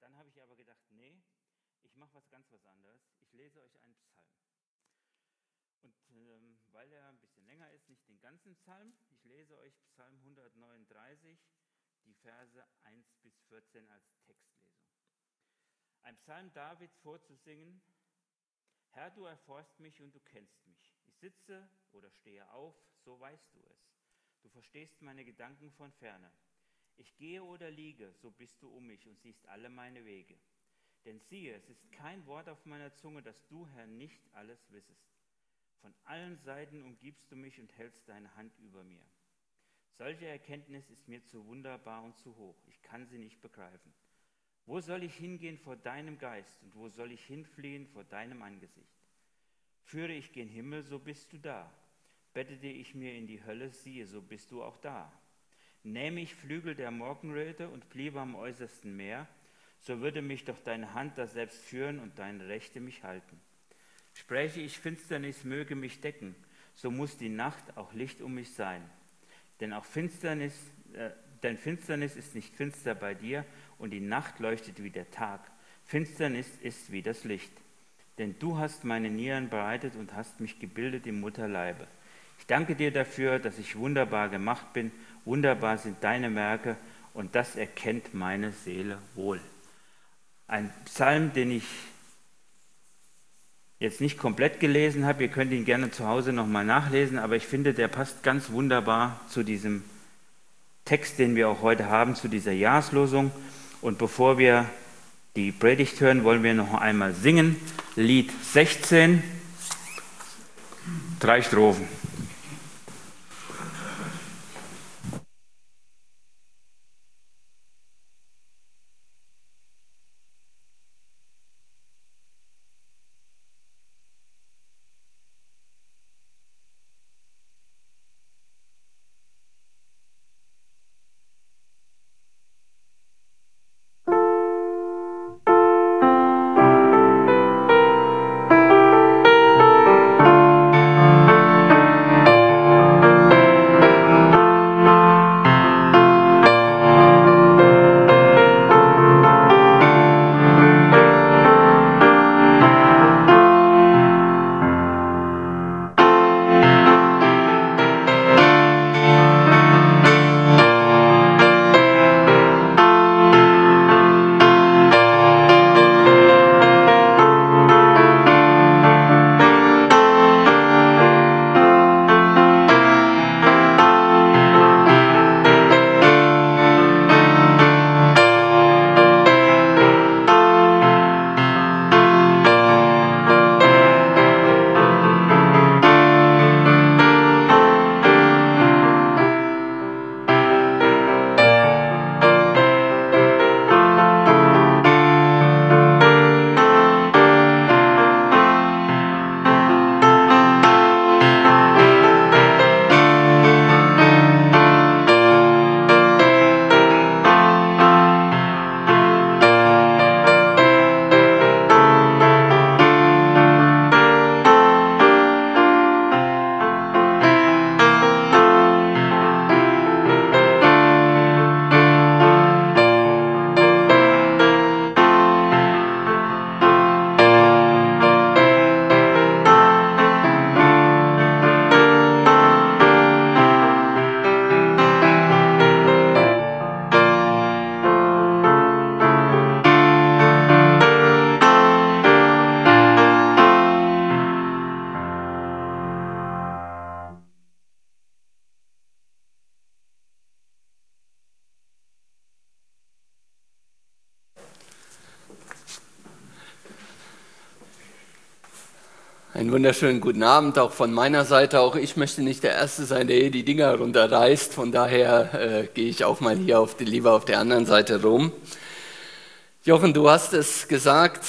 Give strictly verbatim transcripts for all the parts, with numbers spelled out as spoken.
Dann habe ich aber gedacht, nee, ich mache was ganz was anderes. Ich lese euch einen Psalm. Und ähm, weil er ein bisschen länger ist, nicht den ganzen Psalm. Ich lese euch Psalm hundertneununddreißig, die Verse eins bis vierzehn als Textlesung. Ein Psalm Davids vorzusingen. Herr, du erforschst mich und du kennst mich. Ich sitze oder stehe auf, so weißt du es. Du verstehst meine Gedanken von ferne. Ich gehe oder liege, so bist du um mich und siehst alle meine Wege. Denn siehe, es ist kein Wort auf meiner Zunge, dass du, Herr, nicht alles wissest. Von allen Seiten umgibst du mich und hältst deine Hand über mir. Solche Erkenntnis ist mir zu wunderbar und zu hoch. Ich kann sie nicht begreifen. Wo soll ich hingehen vor deinem Geist und wo soll ich hinfliehen vor deinem Angesicht? Führe ich gen Himmel, so bist du da. Bettete ich mir in die Hölle, siehe, so bist du auch da. Nähme ich Flügel der Morgenröte und bliebe am äußersten Meer, so würde mich doch deine Hand daselbst führen und deine Rechte mich halten. Spräche ich, Finsternis möge mich decken, so muss die Nacht auch Licht um mich sein. Denn auch Finsternis, äh, denn Finsternis ist nicht finster bei dir und die Nacht leuchtet wie der Tag. Finsternis ist wie das Licht. Denn du hast meine Nieren bereitet und hast mich gebildet im Mutterleibe. Ich danke dir dafür, dass ich wunderbar gemacht bin. Wunderbar sind deine Werke und das erkennt meine Seele wohl. Ein Psalm, den ich jetzt nicht komplett gelesen habe. Ihr könnt ihn gerne zu Hause nochmal nachlesen, aber ich finde, der passt ganz wunderbar zu diesem Text, den wir auch heute haben, zu dieser Jahreslosung. Und bevor wir die Predigt hören, wollen wir noch einmal singen. Lied sechzehn, drei Strophen. Einen wunderschönen guten Abend auch von meiner Seite. Auch ich möchte nicht der Erste sein, der hier die Dinger runterreißt. Von daher äh, gehe ich auch mal hier auf die, lieber auf der anderen Seite rum. Jochen, du hast es gesagt,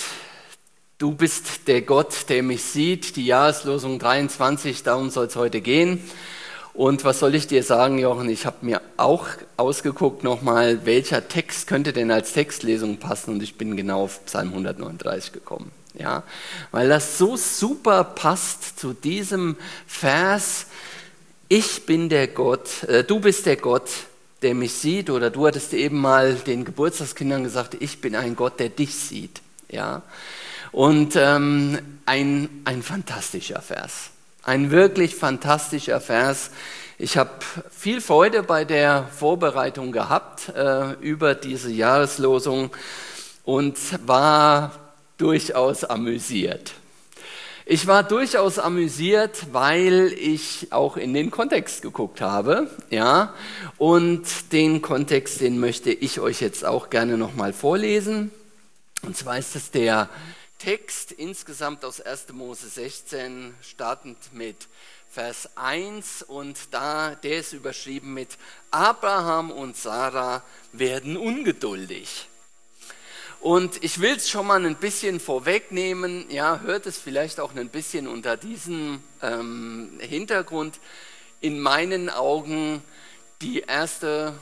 du bist der Gott, der mich sieht. Die Jahreslosung dreiundzwanzig, darum soll es heute gehen. Und was soll ich dir sagen, Jochen? Ich habe mir auch ausgeguckt nochmal, welcher Text könnte denn als Textlesung passen, und ich bin genau auf Psalm hundertneununddreißig gekommen. Ja, weil das so super passt zu diesem Vers: Ich bin der Gott, äh, du bist der Gott, der mich sieht, oder du hattest eben mal den Geburtstagskindern gesagt, ich bin ein Gott, der dich sieht. Ja? Und ähm, ein, ein fantastischer Vers, ein wirklich fantastischer Vers. Ich habe viel Freude bei der Vorbereitung gehabt äh, über diese Jahreslosung und war durchaus amüsiert. Ich war durchaus amüsiert, weil ich auch in den Kontext geguckt habe, ja, und den Kontext, den möchte ich euch jetzt auch gerne nochmal vorlesen. Und zwar ist es der Text insgesamt aus erster Mose sechzehn, startend mit Vers eins, und da, der ist überschrieben mit Abraham und Sarah werden ungeduldig. Und ich will es schon mal ein bisschen vorwegnehmen, ja, hört es vielleicht auch ein bisschen unter diesem ähm, Hintergrund. In meinen Augen die erste,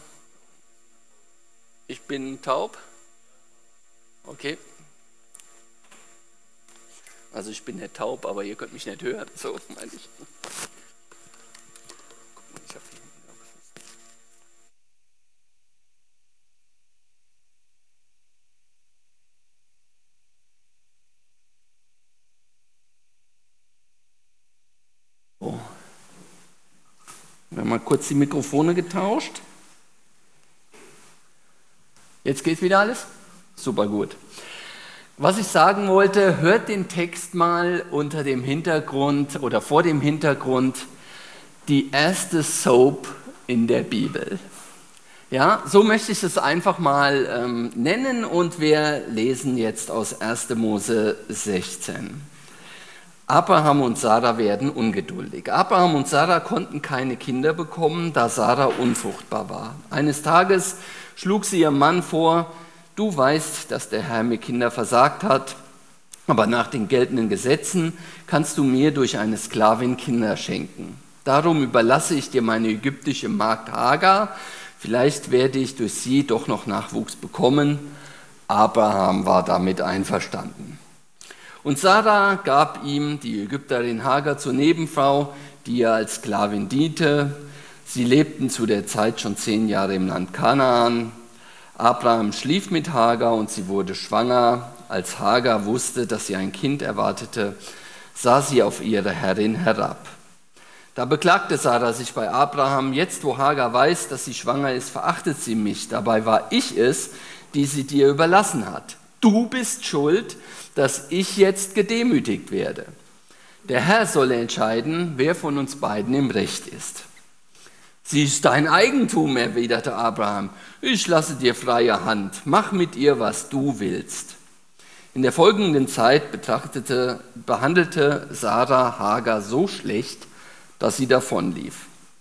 ich bin taub, okay, also ich bin nicht taub, aber ihr könnt mich nicht hören, so meine ich. Ich hab hier Oh. Wir haben mal kurz die Mikrofone getauscht. Jetzt geht wieder alles? Super gut. Was ich sagen wollte, hört den Text mal unter dem Hintergrund oder vor dem Hintergrund die erste Soap in der Bibel. Ja, so möchte ich es einfach mal ähm, nennen, und wir lesen jetzt aus erster Mose sechzehn. Abraham und Sarah werden ungeduldig. Abraham und Sarah konnten keine Kinder bekommen, da Sarah unfruchtbar war. Eines Tages schlug sie ihrem Mann vor: Du weißt, dass der Herr mir Kinder versagt hat, aber nach den geltenden Gesetzen kannst du mir durch eine Sklavin Kinder schenken. Darum überlasse ich dir meine ägyptische Magd Hagar, vielleicht werde ich durch sie doch noch Nachwuchs bekommen. Abraham war damit einverstanden. Und Sarah gab ihm die Ägypterin Hagar zur Nebenfrau, die ihr als Sklavin diente. Sie lebten zu der Zeit schon zehn Jahre im Land Kanaan. Abraham schlief mit Hagar und sie wurde schwanger. Als Hagar wusste, dass sie ein Kind erwartete, sah sie auf ihre Herrin herab. Da beklagte Sarah sich bei Abraham: Jetzt, wo Hagar weiß, dass sie schwanger ist, verachtet sie mich. Dabei war ich es, die sie dir überlassen hat. Du bist schuld, dass ich jetzt gedemütigt werde. Der Herr solle entscheiden, wer von uns beiden im Recht ist. Sie ist dein Eigentum, erwiderte Abraham. Ich lasse dir freie Hand. Mach mit ihr, was du willst. In der folgenden Zeit betrachtete, behandelte Sarah Hagar so schlecht, dass sie davonlief.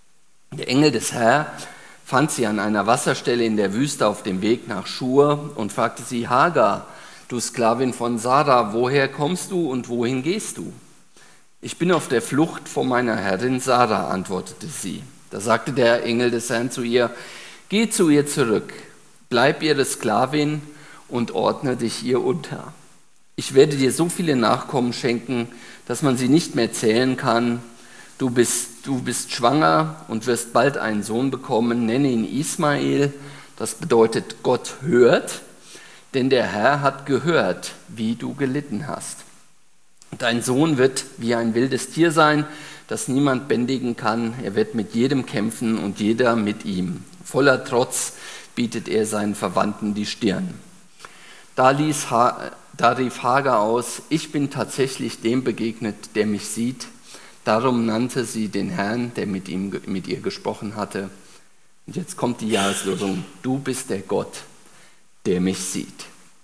Der Engel des Herrn fand sie an einer Wasserstelle in der Wüste auf dem Weg nach Schur und fragte sie: Hagar, du Sklavin von Sarah, woher kommst du und wohin gehst du? Ich bin auf der Flucht vor meiner Herrin Sarah, antwortete sie. Da sagte der Engel des Herrn zu ihr: Geh zu ihr zurück, bleib ihre Sklavin und ordne dich ihr unter. Ich werde dir so viele Nachkommen schenken, dass man sie nicht mehr zählen kann. Du bist, du bist schwanger und wirst bald einen Sohn bekommen, nenne ihn Ismael, das bedeutet Gott hört, denn der Herr hat gehört, wie du gelitten hast. Dein Sohn wird wie ein wildes Tier sein, das niemand bändigen kann. Er wird mit jedem kämpfen und jeder mit ihm. Voller Trotz bietet er seinen Verwandten die Stirn. Da, ließ ha- da rief Hagar aus: Ich bin tatsächlich dem begegnet, der mich sieht. Darum nannte sie den Herrn, der mit, ihm, mit ihr gesprochen hatte. Und jetzt kommt die Jahreslosung: Du bist der Gott, der mich sieht.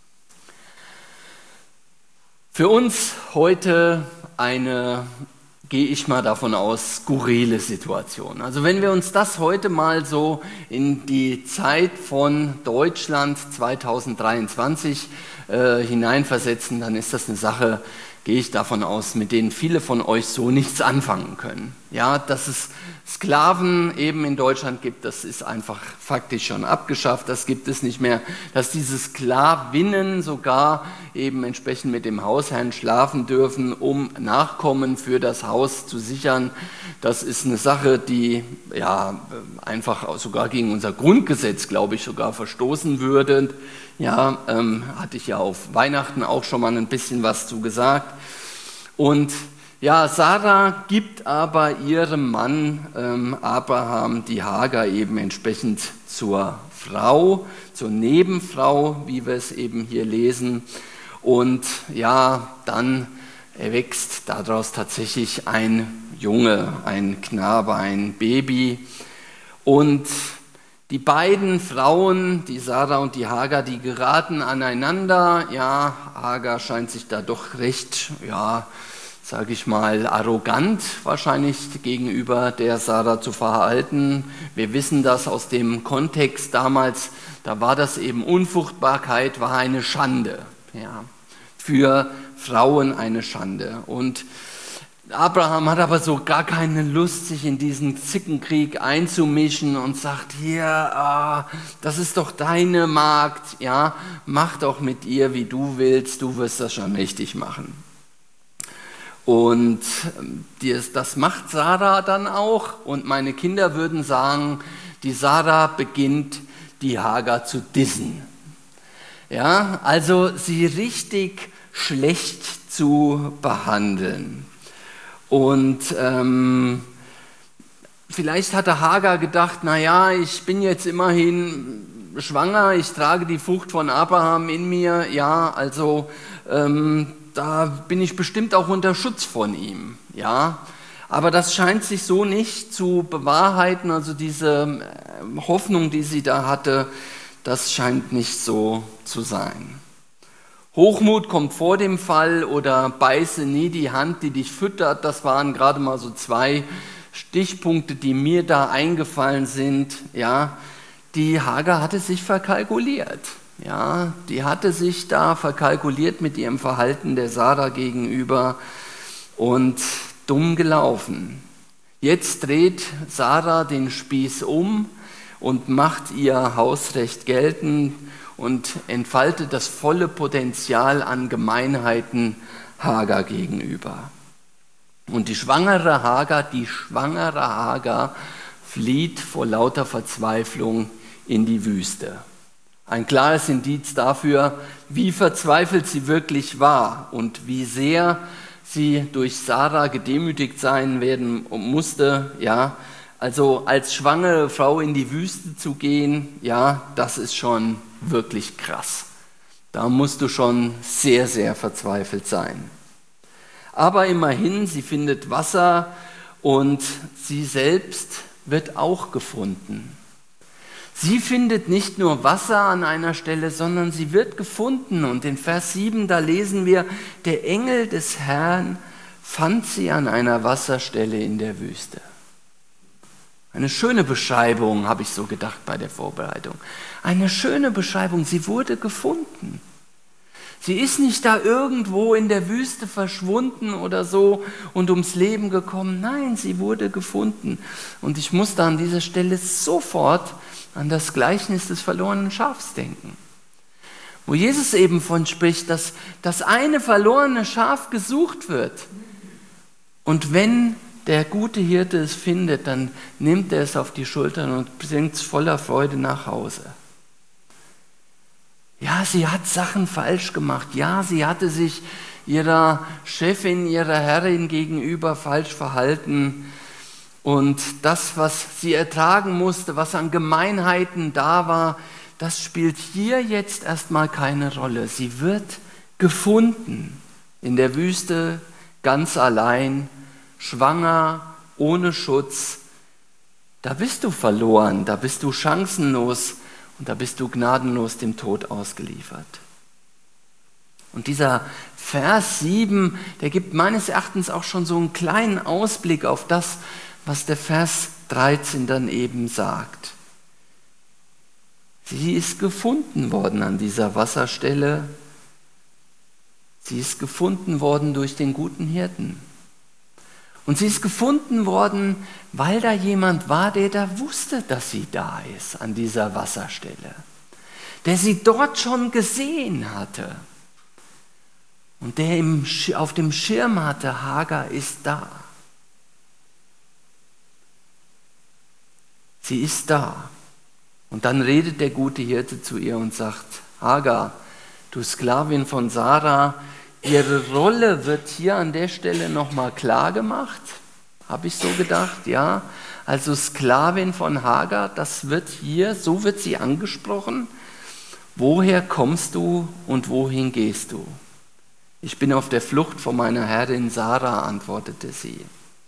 Für uns heute eine, gehe ich mal davon aus, skurrile Situation. Also wenn wir uns das heute mal so in die Zeit von Deutschland zweitausenddreiundzwanzig äh, hineinversetzen, dann ist das eine Sache, gehe ich davon aus, mit denen viele von euch so nichts anfangen können. Ja, dass es Sklaven eben in Deutschland gibt, das ist einfach faktisch schon abgeschafft, das gibt es nicht mehr. Dass diese Sklavinnen sogar eben entsprechend mit dem Hausherrn schlafen dürfen, um Nachkommen für das Haus zu sichern. Das ist eine Sache, die ja einfach sogar gegen unser Grundgesetz, glaube ich, sogar verstoßen würde. Ja, ähm, hatte ich ja auf Weihnachten auch schon mal ein bisschen was zu gesagt. Und ja, Sarah gibt aber ihrem Mann ähm, Abraham die Hagar eben entsprechend zur Frau, zur Nebenfrau, wie wir es eben hier lesen. Und ja, dann erwächst daraus tatsächlich ein Junge, ein Knabe, ein Baby. Und die beiden Frauen, die Sarah und die Hagar, die geraten aneinander. Ja, Hagar scheint sich da doch recht, ja, sage ich mal, arrogant wahrscheinlich gegenüber der Sarah zu verhalten. Wir wissen das aus dem Kontext damals, da war das eben, Unfruchtbarkeit war eine Schande, ja, für Frauen eine Schande. Und Abraham hat aber so gar keine Lust, sich in diesen Zickenkrieg einzumischen und sagt, hier, ah, das ist doch deine Magd, ja, mach doch mit ihr, wie du willst, du wirst das schon richtig machen. Und das macht Sarah dann auch. Und meine Kinder würden sagen, die Sarah beginnt, die Hagar zu dissen. Ja, also sie richtig schlecht zu behandeln. Und ähm, vielleicht hatte Hagar gedacht, naja, ich bin jetzt immerhin schwanger, ich trage die Frucht von Abraham in mir, ja, also ähm, da bin ich bestimmt auch unter Schutz von ihm, ja. Aber das scheint sich so nicht zu bewahrheiten, also diese Hoffnung, die sie da hatte, das scheint nicht so zu sein. Hochmut kommt vor dem Fall oder beiße nie die Hand, die dich füttert, das waren gerade mal so zwei Stichpunkte, die mir da eingefallen sind, ja. Die Hagar hatte sich verkalkuliert. Ja, die hatte sich da verkalkuliert mit ihrem Verhalten der Sarah gegenüber und dumm gelaufen. Jetzt dreht Sarah den Spieß um und macht ihr Hausrecht geltend und entfaltet das volle Potenzial an Gemeinheiten Hagar gegenüber. Und die schwangere Hagar, die schwangere Hagar flieht vor lauter Verzweiflung in die Wüste. Ein klares Indiz dafür, wie verzweifelt sie wirklich war und wie sehr sie durch Sarah gedemütigt sein werden musste. Ja, also als schwangere Frau in die Wüste zu gehen, ja, das ist schon wirklich krass. Da musst du schon sehr, sehr verzweifelt sein. Aber immerhin, sie findet Wasser und sie selbst wird auch gefunden. Sie findet nicht nur Wasser an einer Stelle, sondern sie wird gefunden. Und in Vers sieben, da lesen wir, der Engel des Herrn fand sie an einer Wasserstelle in der Wüste. Eine schöne Beschreibung, habe ich so gedacht bei der Vorbereitung. Eine schöne Beschreibung, sie wurde gefunden. Sie ist nicht da irgendwo in der Wüste verschwunden oder so und ums Leben gekommen. Nein, sie wurde gefunden. Und ich musste an dieser Stelle sofort an das Gleichnis des verlorenen Schafs denken, wo Jesus eben von spricht, dass das eine verlorene Schaf gesucht wird. Und wenn der gute Hirte es findet, dann nimmt er es auf die Schultern und bringt es voller Freude nach Hause. Ja, sie hat Sachen falsch gemacht. Ja, sie hatte sich ihrer Chefin, ihrer Herrin gegenüber falsch verhalten. Und das, was sie ertragen musste, was an Gemeinheiten da war, das spielt hier jetzt erstmal keine Rolle. Sie wird gefunden in der Wüste, ganz allein, schwanger, ohne Schutz. Da bist du verloren, da bist du chancenlos und da bist du gnadenlos dem Tod ausgeliefert. Und dieser Vers sieben, der gibt meines Erachtens auch schon so einen kleinen Ausblick auf das, was der Vers dreizehn dann eben sagt. Sie ist gefunden worden an dieser Wasserstelle. Sie ist gefunden worden durch den guten Hirten. Und sie ist gefunden worden, weil da jemand war, der da wusste, dass sie da ist an dieser Wasserstelle. Der sie dort schon gesehen hatte. Und der im, auf dem Schirm hatte, Hagar ist da. Sie ist da. Und dann redet der gute Hirte zu ihr und sagt, Hagar, du Sklavin von Sarah, ihre Rolle wird hier an der Stelle nochmal klar gemacht. Habe ich so gedacht, ja. Also Sklavin von Hagar, das wird hier, so wird sie angesprochen. Woher kommst du und wohin gehst du? Ich bin auf der Flucht vor meiner Herrin Sarah, antwortete sie.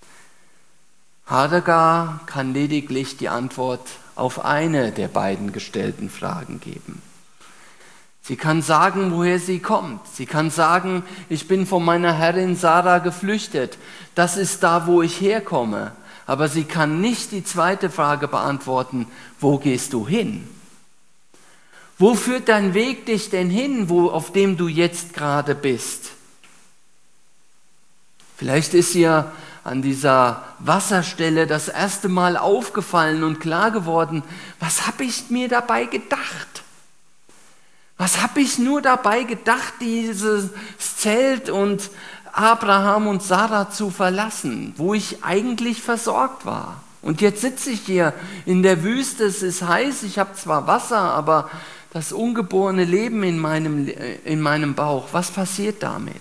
Hagar kann lediglich die Antwort auf eine der beiden gestellten Fragen geben. Sie kann sagen, woher sie kommt. Sie kann sagen, ich bin von meiner Herrin Sarah geflüchtet. Das ist da, wo ich herkomme. Aber sie kann nicht die zweite Frage beantworten, wo gehst du hin? Wo führt dein Weg dich denn hin, wo, auf dem du jetzt gerade bist? Vielleicht ist ihr an dieser Wasserstelle das erste Mal aufgefallen und klar geworden, was habe ich mir dabei gedacht? Was habe ich nur dabei gedacht, dieses Zelt und Abraham und Sarah zu verlassen, wo ich eigentlich versorgt war? Und jetzt sitze ich hier in der Wüste, es ist heiß, ich habe zwar Wasser, aber das ungeborene Leben in meinem, in meinem Bauch, was passiert damit?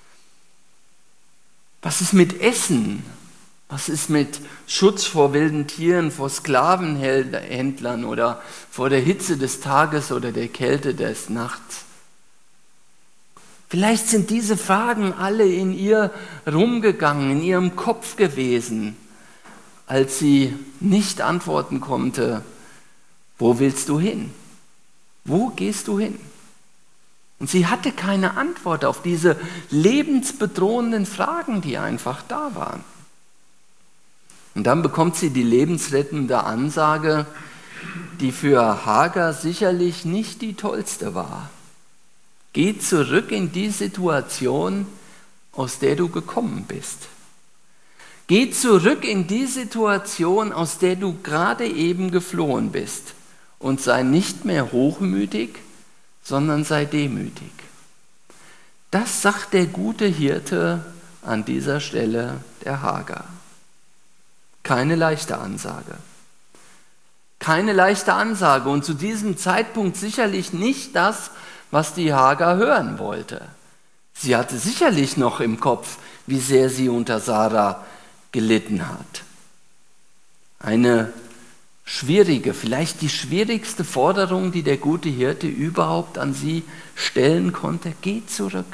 Was ist mit Essen? Was ist mit Schutz vor wilden Tieren, vor Sklavenhändlern oder vor der Hitze des Tages oder der Kälte des Nachts? Vielleicht sind diese Fragen alle in ihr rumgegangen, in ihrem Kopf gewesen, als sie nicht antworten konnte, wo willst du hin? Wo gehst du hin? Und sie hatte keine Antwort auf diese lebensbedrohenden Fragen, die einfach da waren. Und dann bekommt sie die lebensrettende Ansage, die für Hagar sicherlich nicht die tollste war. Geh zurück in die Situation, aus der du gekommen bist. Geh zurück in die Situation, aus der du gerade eben geflohen bist. Und sei nicht mehr hochmütig, sondern sei demütig. Das sagt der gute Hirte an dieser Stelle der Hagar. Keine leichte Ansage. Keine leichte Ansage und zu diesem Zeitpunkt sicherlich nicht das, was die Hagar hören wollte. Sie hatte sicherlich noch im Kopf, wie sehr sie unter Sarah gelitten hat. Eine schwierige, vielleicht die schwierigste Forderung, die der gute Hirte überhaupt an sie stellen konnte: Geh zurück.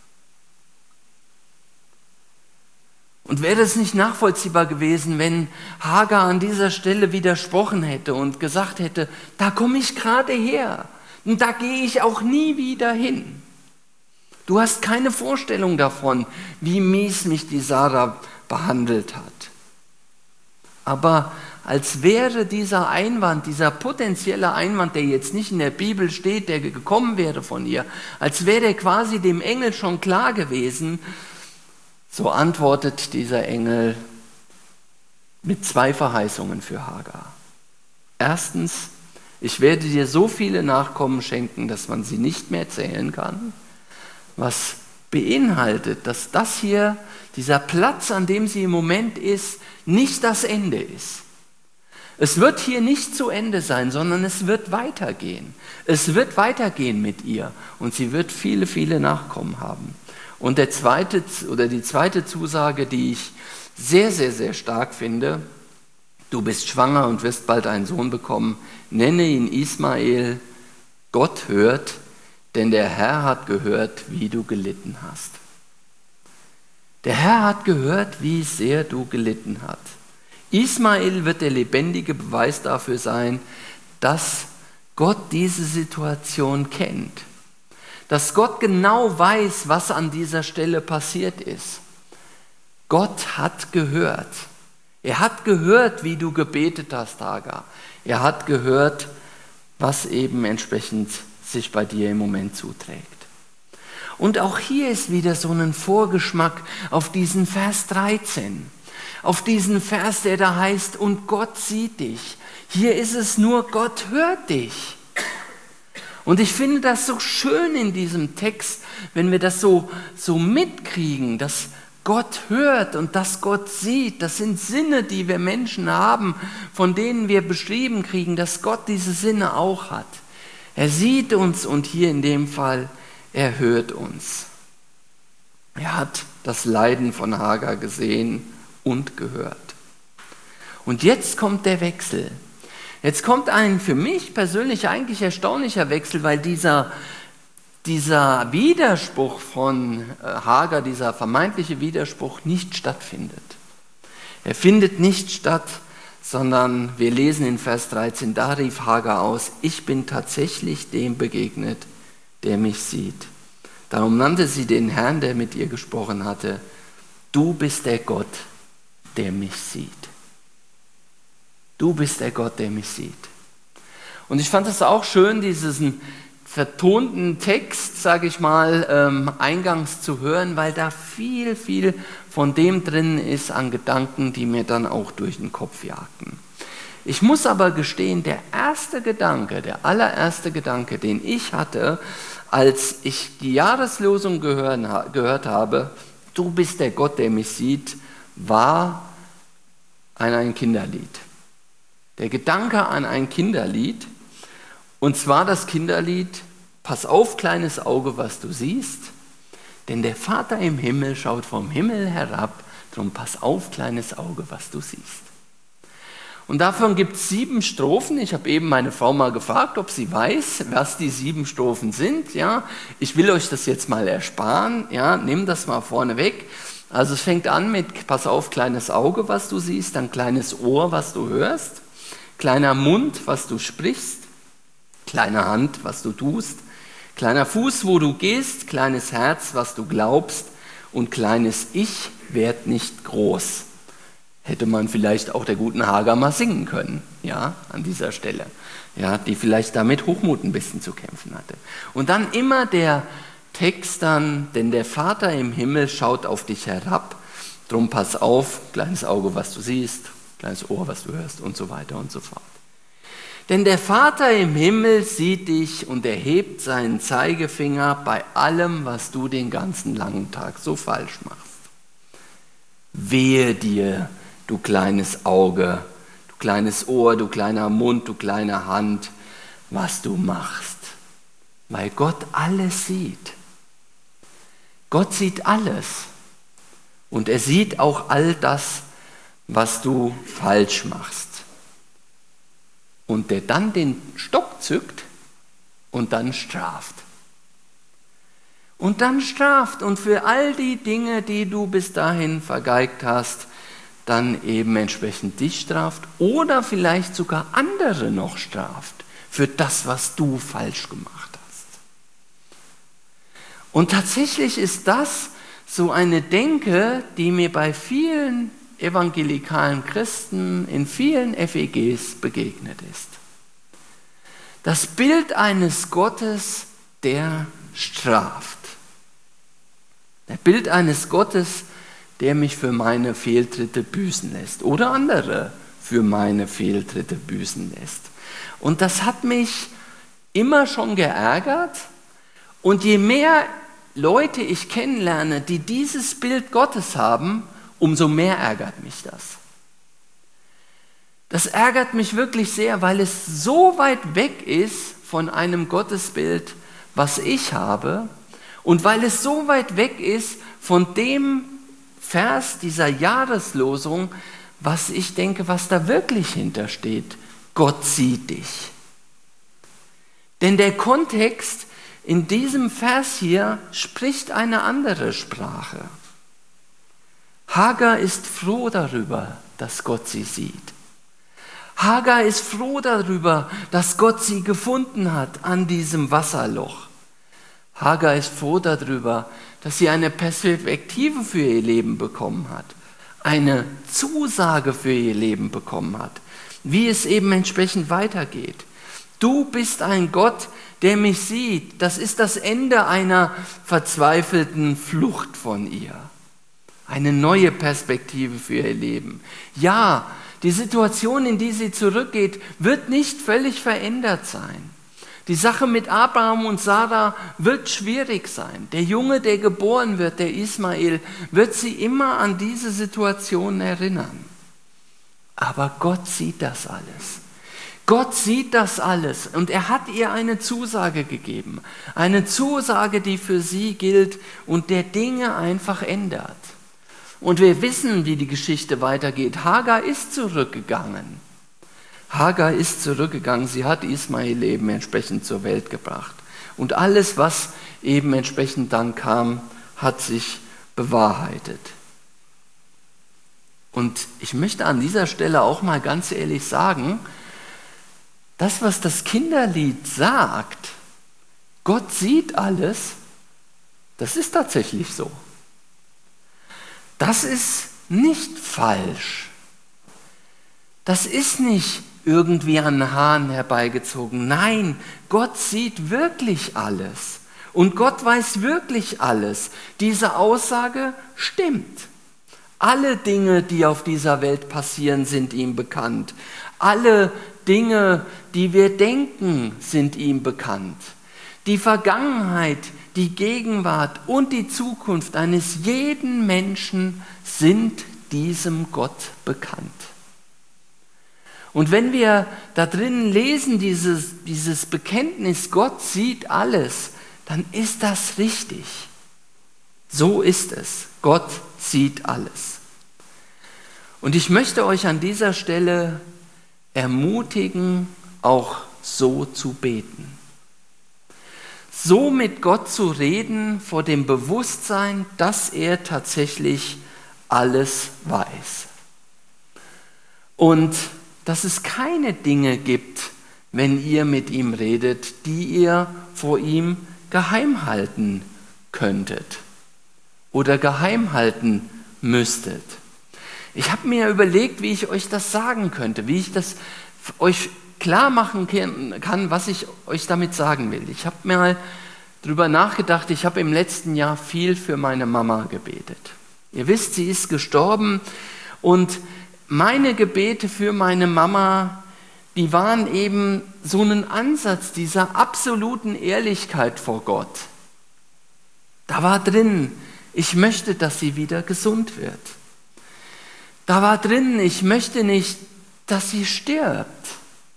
Und wäre es nicht nachvollziehbar gewesen, wenn Hagar an dieser Stelle widersprochen hätte und gesagt hätte, da komme ich gerade her und da gehe ich auch nie wieder hin. Du hast keine Vorstellung davon, wie mies mich die Sarah behandelt hat. Aber als wäre dieser Einwand, dieser potenzielle Einwand, der jetzt nicht in der Bibel steht, der gekommen wäre von ihr, als wäre der quasi dem Engel schon klar gewesen, so antwortet dieser Engel mit zwei Verheißungen für Hagar. Erstens, ich werde dir so viele Nachkommen schenken, dass man sie nicht mehr zählen kann, was beinhaltet, dass das hier, dieser Platz, an dem sie im Moment ist, nicht das Ende ist. Es wird hier nicht zu Ende sein, sondern es wird weitergehen. Es wird weitergehen mit ihr und sie wird viele, viele Nachkommen haben. Und der zweite, oder die zweite Zusage, die ich sehr, sehr, sehr stark finde: Du bist schwanger und wirst bald einen Sohn bekommen. Nenne ihn Ismael. Gott hört, denn der Herr hat gehört, wie du gelitten hast. Der Herr hat gehört, wie sehr du gelitten hast. Ismael wird der lebendige Beweis dafür sein, dass Gott diese Situation kennt. Dass Gott genau weiß, was an dieser Stelle passiert ist. Gott hat gehört. Er hat gehört, wie du gebetet hast, Hagar. Er hat gehört, was eben entsprechend sich bei dir im Moment zuträgt. Und auch hier ist wieder so ein Vorgeschmack auf diesen Vers dreizehn. Auf diesen Vers, der da heißt, und Gott sieht dich. Hier ist es nur, Gott hört dich. Und ich finde das so schön in diesem Text, wenn wir das so, so mitkriegen, dass Gott hört und dass Gott sieht. Das sind Sinne, die wir Menschen haben, von denen wir beschrieben kriegen, dass Gott diese Sinne auch hat. Er sieht uns und hier in dem Fall, er hört uns. Er hat das Leiden von Hagar gesehen und gehört. Und jetzt kommt der Wechsel. Jetzt kommt ein für mich persönlich eigentlich erstaunlicher Wechsel, weil dieser, dieser Widerspruch von Hagar, dieser vermeintliche Widerspruch nicht stattfindet. Er findet nicht statt, sondern wir lesen in Vers dreizehn, da rief Hagar aus, ich bin tatsächlich dem begegnet, der mich sieht. Darum nannte sie den Herrn, der mit ihr gesprochen hatte, du bist der Gott, der mich sieht. Du bist der Gott, der mich sieht. Und ich fand es auch schön, diesen vertonten Text, sage ich mal, ähm, eingangs zu hören, weil da viel, viel von dem drin ist an Gedanken, die mir dann auch durch den Kopf jagten. Ich muss aber gestehen, der erste Gedanke, der allererste Gedanke, den ich hatte, als ich die Jahreslosung gehört, gehört habe, du bist der Gott, der mich sieht, war an ein Kinderlied. Der Gedanke an ein Kinderlied, und zwar das Kinderlied, pass auf, kleines Auge, was du siehst, denn der Vater im Himmel schaut vom Himmel herab, drum pass auf, kleines Auge, was du siehst. Und davon gibt es sieben Strophen. Ich habe eben meine Frau mal gefragt, ob sie weiß, was die sieben Strophen sind. Ja, ich will euch das jetzt mal ersparen. Ja, nimm das mal vorne weg. Also es fängt an mit, pass auf, kleines Auge, was du siehst, dann kleines Ohr, was du hörst, kleiner Mund, was du sprichst, kleine Hand, was du tust, kleiner Fuß, wo du gehst, kleines Herz, was du glaubst und kleines Ich werd nicht groß. Hätte man vielleicht auch der guten Hagar mal singen können, ja, an dieser Stelle, ja, die vielleicht damit Hochmut ein bisschen zu kämpfen hatte. Und dann immer der Text dann, denn der Vater im Himmel schaut auf dich herab, drum pass auf, kleines Auge, was du siehst, kleines Ohr, was du hörst und so weiter und so fort. Denn der Vater im Himmel sieht dich und erhebt seinen Zeigefinger bei allem, was du den ganzen langen Tag so falsch machst. Wehe dir, du kleines Auge, du kleines Ohr, du kleiner Mund, du kleine Hand, was du machst, weil Gott alles sieht. Gott sieht alles und er sieht auch all das, was du falsch machst. Und der dann den Stock zückt und dann straft. Und dann straft und für all die Dinge, die du bis dahin vergeigt hast, dann eben entsprechend dich straft oder vielleicht sogar andere noch straft für das, was du falsch gemacht hast. Und tatsächlich ist das so eine Denke, die mir bei vielen evangelikalen Christen in vielen F E Gs begegnet ist. Das Bild eines Gottes, der straft. Das Bild eines Gottes, der mich für meine Fehltritte büßen lässt oder andere für meine Fehltritte büßen lässt. Und das hat mich immer schon geärgert und je mehr Leute ich kennenlerne, die dieses Bild Gottes haben, umso mehr ärgert mich das. Das ärgert mich wirklich sehr, weil es so weit weg ist von einem Gottesbild, was ich habe und weil es so weit weg ist von dem Vers dieser Jahreslosung, was ich denke, was da wirklich hintersteht. Gott sieht dich. Denn der Kontext in diesem Vers hier spricht eine andere Sprache. Hagar ist froh darüber, dass Gott sie sieht. Hagar ist froh darüber, dass Gott sie gefunden hat an diesem Wasserloch. Hagar ist froh darüber, dass sie eine Perspektive für ihr Leben bekommen hat, eine Zusage für ihr Leben bekommen hat, wie es eben entsprechend weitergeht. Du bist ein Gott, der mich sieht. Das ist das Ende einer verzweifelten Flucht von ihr. Eine neue Perspektive für ihr Leben. Ja, die Situation, in die sie zurückgeht, wird nicht völlig verändert sein. Die Sache mit Abraham und Sarah wird schwierig sein. Der Junge, der geboren wird, der Ismael, wird sie immer an diese Situation erinnern. Aber Gott sieht das alles. Gott sieht das alles und er hat ihr eine Zusage gegeben. Eine Zusage, die für sie gilt und der Dinge einfach ändert. Und wir wissen, wie die Geschichte weitergeht. Hagar ist zurückgegangen. Hagar ist zurückgegangen, sie hat Ismael eben entsprechend zur Welt gebracht. Und alles, was eben entsprechend dann kam, hat sich bewahrheitet. Und ich möchte an dieser Stelle auch mal ganz ehrlich sagen, das, was das Kinderlied sagt, Gott sieht alles, das ist tatsächlich so. Das ist nicht falsch. Das ist nicht irgendwie an den Haaren herbeigezogen. Nein, Gott sieht wirklich alles. Und Gott weiß wirklich alles. Diese Aussage stimmt. Alle Dinge, die auf dieser Welt passieren, sind ihm bekannt. Alle Dinge, die wir denken, sind ihm bekannt. Die Vergangenheit, die Gegenwart und die Zukunft eines jeden Menschen sind diesem Gott bekannt. Und wenn wir da drinnen lesen, dieses, dieses Bekenntnis, Gott sieht alles, dann ist das richtig. So ist es. Gott sieht alles. Und ich möchte euch an dieser Stelle ermutigen, auch so zu beten. So mit Gott zu reden, vor dem Bewusstsein, dass er tatsächlich alles weiß. Und dass es keine Dinge gibt, wenn ihr mit ihm redet, die ihr vor ihm geheim halten könntet oder geheim halten müsstet. Ich habe mir überlegt, wie ich euch das sagen könnte, wie ich das euch klar machen kann, was ich euch damit sagen will. Ich habe mir mal darüber nachgedacht, ich habe im letzten Jahr viel für meine Mama gebetet. Ihr wisst, sie ist gestorben und meine Gebete für meine Mama, die waren eben so ein Ansatz dieser absoluten Ehrlichkeit vor Gott. Da war drin, ich möchte, dass sie wieder gesund wird. Da war drin, ich möchte nicht, dass sie stirbt.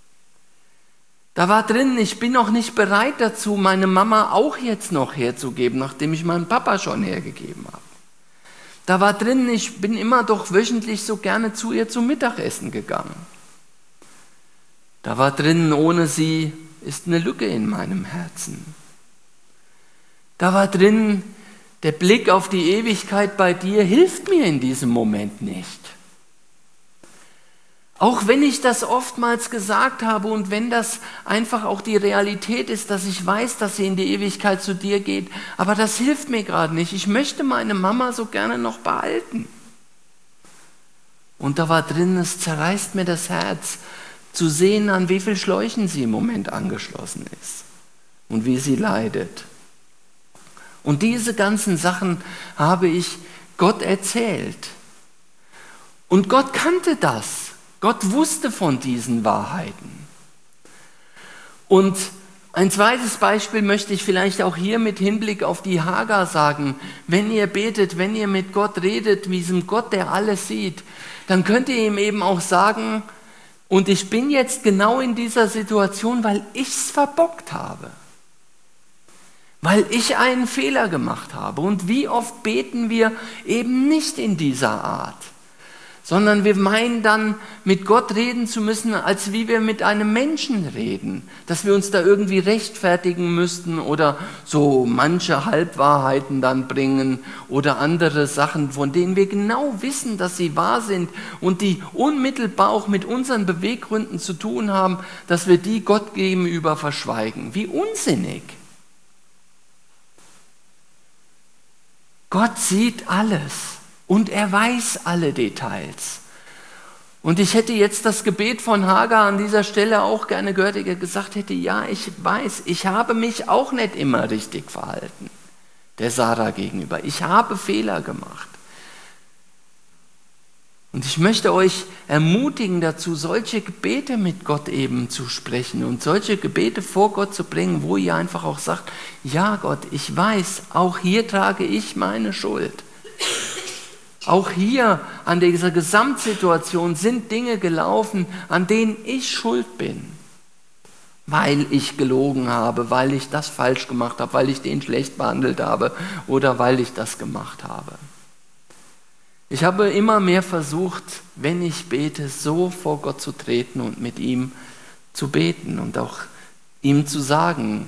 Da war drin, ich bin noch nicht bereit dazu, meine Mama auch jetzt noch herzugeben, nachdem ich meinen Papa schon hergegeben habe. Da war drin, ich bin immer doch wöchentlich so gerne zu ihr zum Mittagessen gegangen. Da war drin, ohne sie ist eine Lücke in meinem Herzen. Da war drin, der Blick auf die Ewigkeit bei dir hilft mir in diesem Moment nicht. Auch wenn ich das oftmals gesagt habe und wenn das einfach auch die Realität ist, dass ich weiß, dass sie in die Ewigkeit zu dir geht, aber das hilft mir gerade nicht. Ich möchte meine Mama so gerne noch behalten. Und da war drin, es zerreißt mir das Herz, zu sehen, an wie viel Schläuchen sie im Moment angeschlossen ist und wie sie leidet. Und diese ganzen Sachen habe ich Gott erzählt. Und Gott kannte das. Gott wusste von diesen Wahrheiten. Und ein zweites Beispiel möchte ich vielleicht auch hier mit Hinblick auf die Hagar sagen. Wenn ihr betet, wenn ihr mit Gott redet, wie diesem Gott, der alles sieht, dann könnt ihr ihm eben auch sagen, und ich bin jetzt genau in dieser Situation, weil ich es verbockt habe. Weil ich einen Fehler gemacht habe. Und wie oft beten wir eben nicht in dieser Art, sondern wir meinen dann, mit Gott reden zu müssen, als wie wir mit einem Menschen reden, dass wir uns da irgendwie rechtfertigen müssten oder so manche Halbwahrheiten dann bringen oder andere Sachen, von denen wir genau wissen, dass sie wahr sind und die unmittelbar auch mit unseren Beweggründen zu tun haben, dass wir die Gott gegenüber verschweigen. Wie unsinnig! Gott sieht alles. Und er weiß alle Details. Und ich hätte jetzt das Gebet von Hagar an dieser Stelle auch gerne gehört, der gesagt hätte, ja, ich weiß, ich habe mich auch nicht immer richtig verhalten, der Sarah gegenüber. Ich habe Fehler gemacht. Und ich möchte euch ermutigen dazu, solche Gebete mit Gott eben zu sprechen und solche Gebete vor Gott zu bringen, wo ihr einfach auch sagt, ja Gott, ich weiß, auch hier trage ich meine Schuld. Auch hier an dieser Gesamtsituation sind Dinge gelaufen, an denen ich schuld bin, weil ich gelogen habe, weil ich das falsch gemacht habe, weil ich den schlecht behandelt habe oder weil ich das gemacht habe. Ich habe immer mehr versucht, wenn ich bete, so vor Gott zu treten und mit ihm zu beten und auch ihm zu sagen,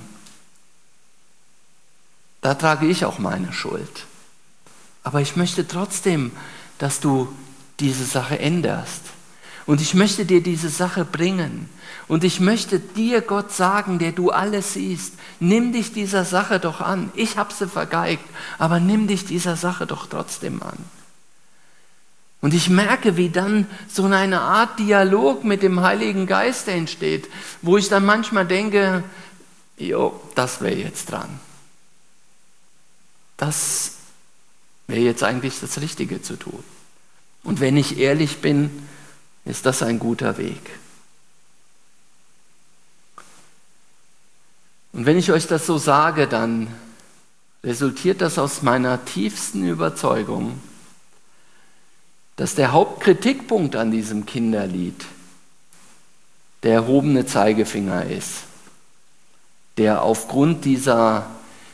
da trage ich auch meine Schuld. Aber ich möchte trotzdem, dass du diese Sache änderst. Und ich möchte dir diese Sache bringen. Und ich möchte dir, Gott, sagen, der du alles siehst, nimm dich dieser Sache doch an. Ich habe sie vergeigt, aber nimm dich dieser Sache doch trotzdem an. Und ich merke, wie dann so eine Art Dialog mit dem Heiligen Geist entsteht, wo ich dann manchmal denke, jo, das wäre jetzt dran. Das wäre jetzt eigentlich das Richtige zu tun. Und wenn ich ehrlich bin, ist das ein guter Weg. Und wenn ich euch das so sage, dann resultiert das aus meiner tiefsten Überzeugung, dass der Hauptkritikpunkt an diesem Kinderlied der erhobene Zeigefinger ist, der aufgrund dieser,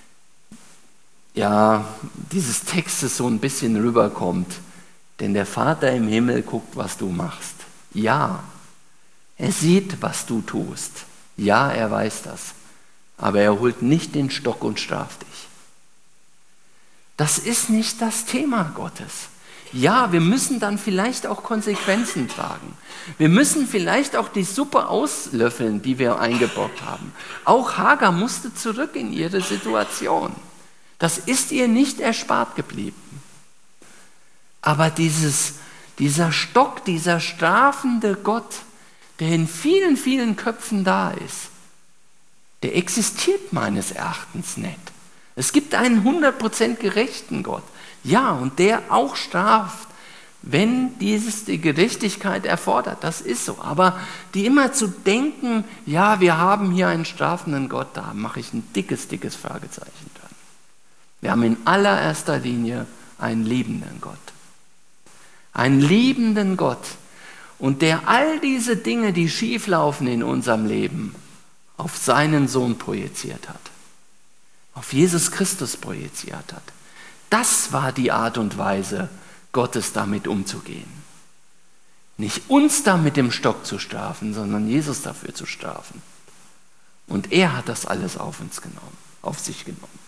ja, dieses Textes so ein bisschen rüberkommt. Denn der Vater im Himmel guckt, was du machst. Ja, er sieht, was du tust. Ja, er weiß das. Aber er holt nicht den Stock und straft dich. Das ist nicht das Thema Gottes. Ja, wir müssen dann vielleicht auch Konsequenzen tragen. Wir müssen vielleicht auch die Suppe auslöffeln, die wir eingebrockt haben. Auch Hagar musste zurück in ihre Situation. Das ist ihr nicht erspart geblieben. Aber dieses, dieser Stock, dieser strafende Gott, der in vielen, vielen Köpfen da ist, der existiert meines Erachtens nicht. Es gibt einen hundert Prozent gerechten Gott. Ja, und der auch straft, wenn dieses die Gerechtigkeit erfordert. Das ist so. Aber die immer zu denken, ja, wir haben hier einen strafenden Gott, da mache ich ein dickes, dickes Fragezeichen dran. Wir haben in allererster Linie einen liebenden Gott. Einen liebenden Gott. Und der all diese Dinge, die schieflaufen in unserem Leben, auf seinen Sohn projiziert hat. Auf Jesus Christus projiziert hat. Das war die Art und Weise, Gottes damit umzugehen. Nicht uns da mit dem Stock zu strafen, sondern Jesus dafür zu strafen. Und er hat das alles auf uns genommen, auf sich genommen.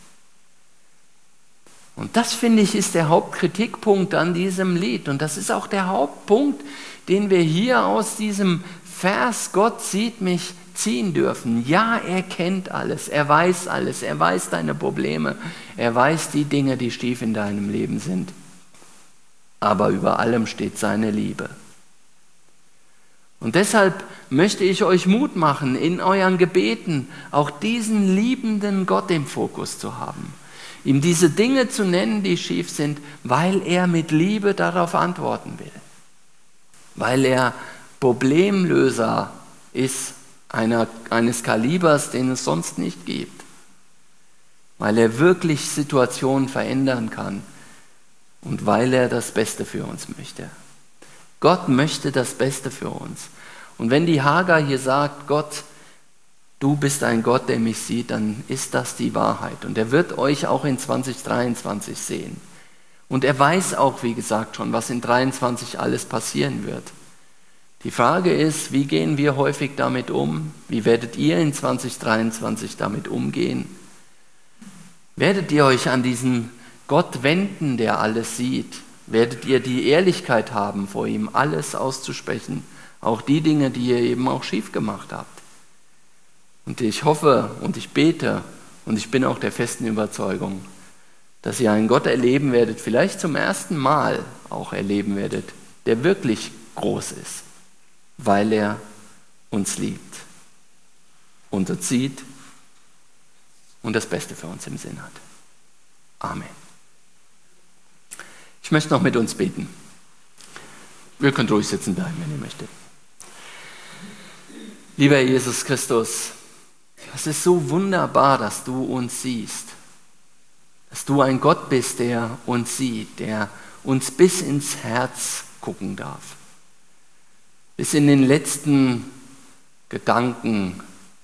Und das, finde ich, ist der Hauptkritikpunkt an diesem Lied. Und das ist auch der Hauptpunkt, den wir hier aus diesem Vers, Gott sieht mich, ziehen dürfen. Ja, er kennt alles, er weiß alles, er weiß deine Probleme, er weiß die Dinge, die schief in deinem Leben sind. Aber über allem steht seine Liebe. Und deshalb möchte ich euch Mut machen, in euren Gebeten auch diesen liebenden Gott im Fokus zu haben. Ihm diese Dinge zu nennen, die schief sind, weil er mit Liebe darauf antworten will. Weil er Problemlöser ist, einer, eines Kalibers, den es sonst nicht gibt. Weil er wirklich Situationen verändern kann und weil er das Beste für uns möchte. Gott möchte das Beste für uns. Und wenn die Hagar hier sagt, Gott, du bist ein Gott, der mich sieht, dann ist das die Wahrheit. Und er wird euch auch in zwanzig dreiundzwanzig sehen. Und er weiß auch, wie gesagt schon, was in dreiundzwanzig alles passieren wird. Die Frage ist, wie gehen wir häufig damit um? Wie werdet ihr in zwanzig dreiundzwanzig damit umgehen? Werdet ihr euch an diesen Gott wenden, der alles sieht? Werdet ihr die Ehrlichkeit haben, vor ihm alles auszusprechen? Auch die Dinge, die ihr eben auch schief gemacht habt. Und ich hoffe und ich bete und ich bin auch der festen Überzeugung, dass ihr einen Gott erleben werdet, vielleicht zum ersten Mal auch erleben werdet, der wirklich groß ist, weil er uns liebt und uns sieht und das Beste für uns im Sinn hat. Amen. Ich möchte noch mit uns beten. Ihr könnt ruhig sitzen bleiben, wenn ihr möchtet. Lieber Jesus Christus, es ist so wunderbar, dass du uns siehst. Dass du ein Gott bist, der uns sieht, der uns bis ins Herz gucken darf. Bis in den letzten Gedanken.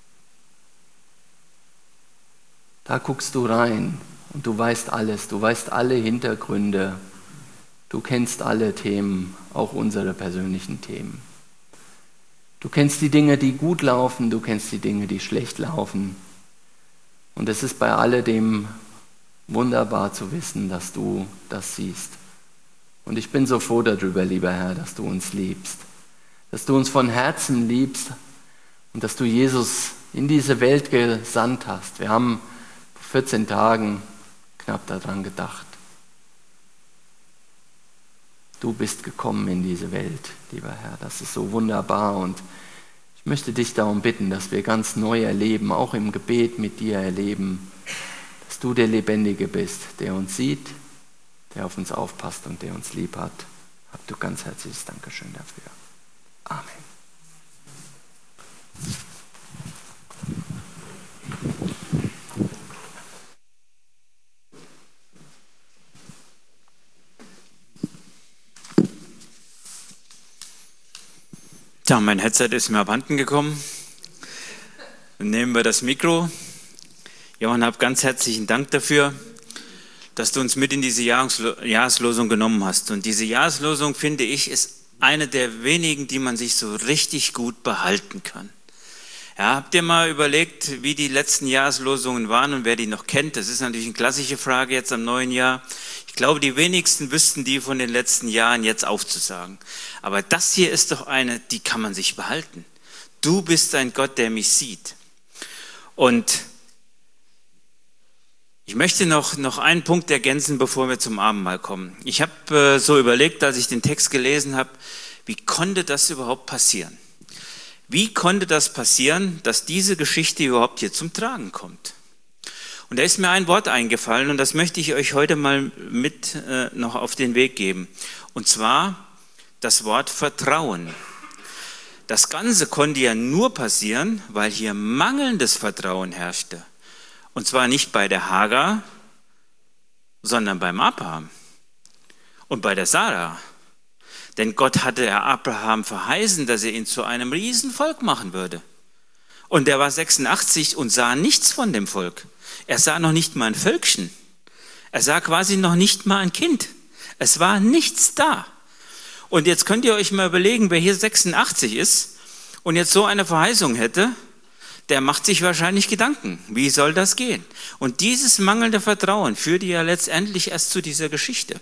Da guckst du rein und du weißt alles. Du weißt alle Hintergründe. Du kennst alle Themen, auch unsere persönlichen Themen. Du kennst die Dinge, die gut laufen, du kennst die Dinge, die schlecht laufen. Und es ist bei alledem wunderbar zu wissen, dass du das siehst. Und ich bin so froh darüber, lieber Herr, dass du uns liebst. Dass du uns von Herzen liebst und dass du Jesus in diese Welt gesandt hast. Wir haben vor vierzehn Tagen knapp daran gedacht. Du bist gekommen in diese Welt, lieber Herr. Das ist so wunderbar und ich möchte dich darum bitten, dass wir ganz neu erleben, auch im Gebet mit dir erleben, dass du der Lebendige bist, der uns sieht, der auf uns aufpasst und der uns lieb hat. Hab du ganz herzliches Dankeschön dafür. Amen. Ja, mein Headset ist mir abhanden gekommen. Dann nehmen wir das Mikro. Johann, hab ganz herzlichen Dank dafür, dass du uns mit in diese Jahreslosung genommen hast. Und diese Jahreslosung, finde ich, ist eine der wenigen, die man sich so richtig gut behalten kann. Ja, habt ihr mal überlegt, wie die letzten Jahreslosungen waren und wer die noch kennt? Das ist natürlich eine klassische Frage jetzt am neuen Jahr. Ich glaube, die wenigsten wüssten die von den letzten Jahren jetzt aufzusagen. Aber das hier ist doch eine, die kann man sich behalten. Du bist ein Gott, der mich sieht. Und ich möchte noch, noch einen Punkt ergänzen, bevor wir zum Abendmahl kommen. Ich habe äh, so überlegt, als ich den Text gelesen habe, wie konnte das überhaupt passieren? Wie konnte das passieren, dass diese Geschichte überhaupt hier zum Tragen kommt? Und da ist mir ein Wort eingefallen und das möchte ich euch heute mal mit äh, noch auf den Weg geben. Und zwar das Wort Vertrauen. Das Ganze konnte ja nur passieren, weil hier mangelndes Vertrauen herrschte. Und zwar nicht bei der Hagar, sondern beim Abraham und bei der Sarah. Denn Gott hatte ja Abraham verheißen, dass er ihn zu einem Riesenvolk machen würde. Und er war sechsundachtzig und sah nichts von dem Volk. Er sah noch nicht mal ein Völkchen. Er sah quasi noch nicht mal ein Kind. Es war nichts da. Und jetzt könnt ihr euch mal überlegen, wer hier sechsundachtzig ist und jetzt so eine Verheißung hätte, der macht sich wahrscheinlich Gedanken. Wie soll das gehen? Und dieses mangelnde Vertrauen führte ja letztendlich erst zu dieser Geschichte.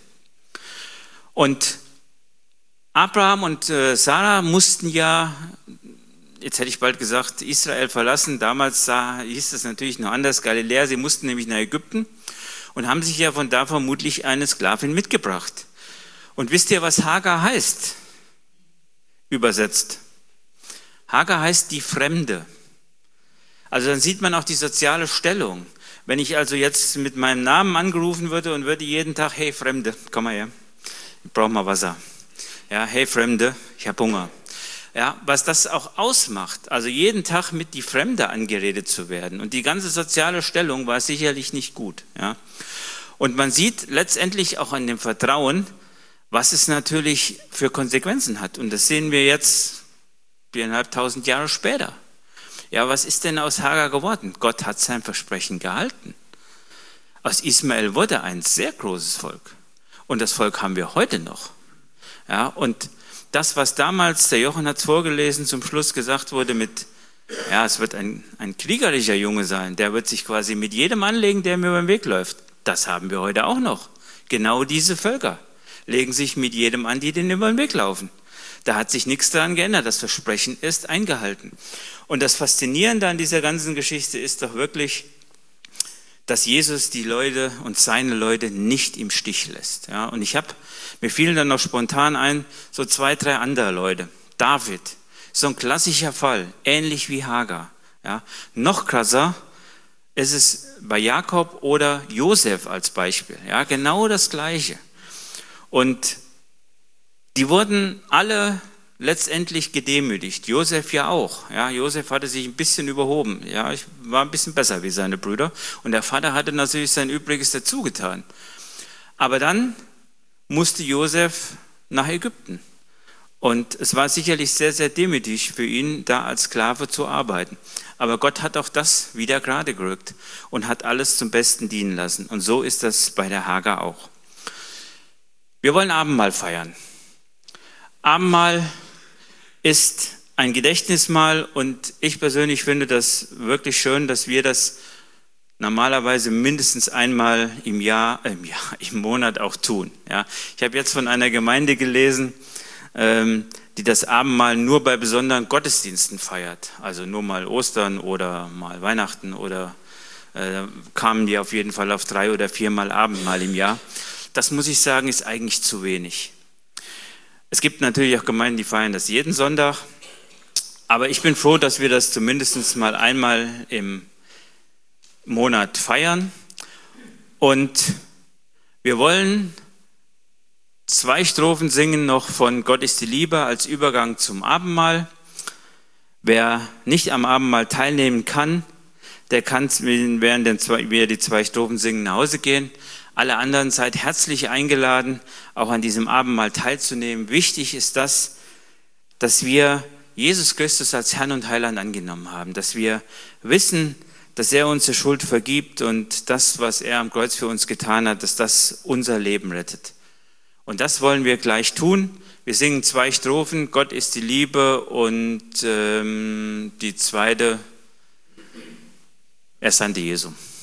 Und Abraham und äh, Sarah mussten ja, jetzt hätte ich bald gesagt, Israel verlassen. Damals sah, hieß es natürlich noch anders, Galiläa. Sie mussten nämlich nach Ägypten und haben sich ja von da vermutlich eine Sklavin mitgebracht. Und wisst ihr, was Hagar heißt? Übersetzt. Hagar heißt die Fremde. Also dann sieht man auch die soziale Stellung. Wenn ich also jetzt mit meinem Namen angerufen würde und würde jeden Tag, hey Fremde, komm mal her, ich brauche mal Wasser. Ja, hey Fremde, ich habe Hunger. Ja, was das auch ausmacht, also jeden Tag mit die Fremde angeredet zu werden. Und die ganze soziale Stellung war sicherlich nicht gut. Ja. Und man sieht letztendlich auch an dem Vertrauen, was es natürlich für Konsequenzen hat. Und das sehen wir jetzt viereinhalbtausend Jahre später. Ja, was ist denn aus Hagar geworden? Gott hat sein Versprechen gehalten. Aus Ismael wurde ein sehr großes Volk. Und das Volk haben wir heute noch. Ja, und das, was damals, der Jochen hat es vorgelesen, zum Schluss gesagt wurde mit, ja, es wird ein, ein kriegerischer Junge sein, der wird sich quasi mit jedem anlegen, der mir über den Weg läuft. Das haben wir heute auch noch. Genau diese Völker legen sich mit jedem an, die denen über den Weg laufen. Da hat sich nichts daran geändert. Das Versprechen ist eingehalten. Und das Faszinierende an dieser ganzen Geschichte ist doch wirklich, dass Jesus die Leute und seine Leute nicht im Stich lässt. Ja, und ich habe, mir fielen dann noch spontan ein, so zwei, drei andere Leute. David, so ein klassischer Fall, ähnlich wie Hagar. Ja, noch krasser ist es bei Jakob oder Josef als Beispiel. Ja, genau das Gleiche. Und Die wurden alle letztendlich gedemütigt. Josef ja auch. Ja, Josef hatte sich ein bisschen überhoben. Ja, ich war ein bisschen besser wie seine Brüder. Und der Vater hatte natürlich sein Übriges dazu getan. Aber dann musste Josef nach Ägypten. Und es war sicherlich sehr, sehr demütig für ihn, da als Sklave zu arbeiten. Aber Gott hat auch das wieder gerade gerückt und hat alles zum Besten dienen lassen. Und so ist das bei der Hagar auch. Wir wollen Abendmahl feiern. Abendmahl ist ein Gedächtnismahl und ich persönlich finde das wirklich schön, dass wir das normalerweise mindestens einmal im Jahr, äh, im, Jahr im Monat auch tun. Ja. Ich habe jetzt von einer Gemeinde gelesen, ähm, die das Abendmahl nur bei besonderen Gottesdiensten feiert. Also nur mal Ostern oder mal Weihnachten oder äh, kamen die auf jeden Fall auf drei oder viermal Abendmahl im Jahr. Das muss ich sagen, ist eigentlich zu wenig. Es gibt natürlich auch Gemeinden, die feiern das jeden Sonntag, aber ich bin froh, dass wir das zumindest mal einmal im Monat feiern. Und wir wollen zwei Strophen singen noch von Gott ist die Liebe als Übergang zum Abendmahl. Wer nicht am Abendmahl teilnehmen kann, der kann während wir die zwei Strophen singen nach Hause gehen. Alle anderen seid herzlich eingeladen, auch an diesem Abendmahl teilzunehmen. Wichtig ist das, dass wir Jesus Christus als Herrn und Heiland angenommen haben, dass wir wissen, dass er unsere Schuld vergibt und das, was er am Kreuz für uns getan hat, dass das unser Leben rettet. Und das wollen wir gleich tun. Wir singen zwei Strophen, Gott ist die Liebe und ähm, die zweite, er sandte Jesu.